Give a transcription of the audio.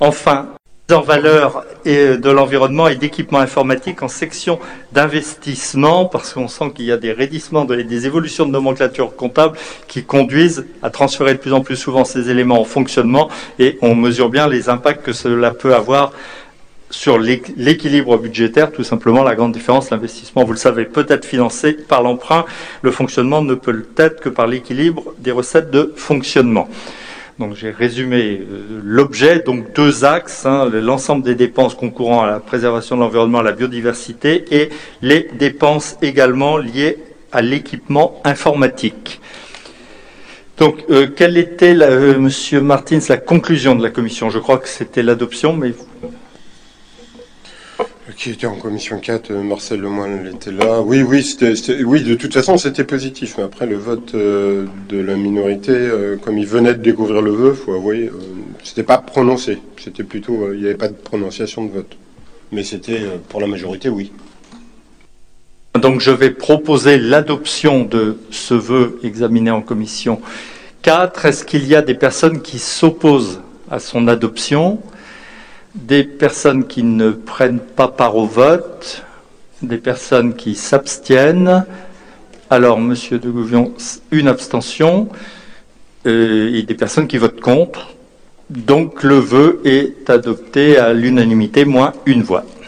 Enfin, mise en valeur de l'environnement et d'équipements informatiques en section d'investissement, parce qu'on sent qu'il y a des raidissements, des évolutions de nomenclature comptable qui conduisent à transférer de plus en plus souvent ces éléments en fonctionnement, et on mesure bien les impacts que cela peut avoir sur l'équilibre budgétaire. Tout simplement, la grande différence, l'investissement, vous le savez, peut être financé par l'emprunt. Le fonctionnement ne peut l'être que par l'équilibre des recettes de fonctionnement. Donc j'ai résumé l'objet, donc deux axes, l'ensemble des dépenses concourant à la préservation de l'environnement, à la biodiversité, et les dépenses également liées à l'équipement informatique. Donc quelle était, Monsieur Martins, la conclusion de la commission? Je crois que c'était l'adoption, mais... Qui était en commission 4, Marcel Lemoine était là. Oui, oui, de toute façon, c'était positif. Mais après, le vote de la minorité, comme il venait de découvrir le vœu, faut avouer, c'était pas prononcé. C'était plutôt, il n'y avait pas de prononciation de vote. Mais c'était, pour la majorité, oui. Donc, je vais proposer l'adoption de ce vœu examiné en commission 4. Est-ce qu'il y a des personnes qui s'opposent à son adoption ? Des personnes qui ne prennent pas part au vote, des personnes qui s'abstiennent. Alors, Monsieur de Gouvion, une abstention, et des personnes qui votent contre. Donc, le vœu est adopté à l'unanimité, moins une voix.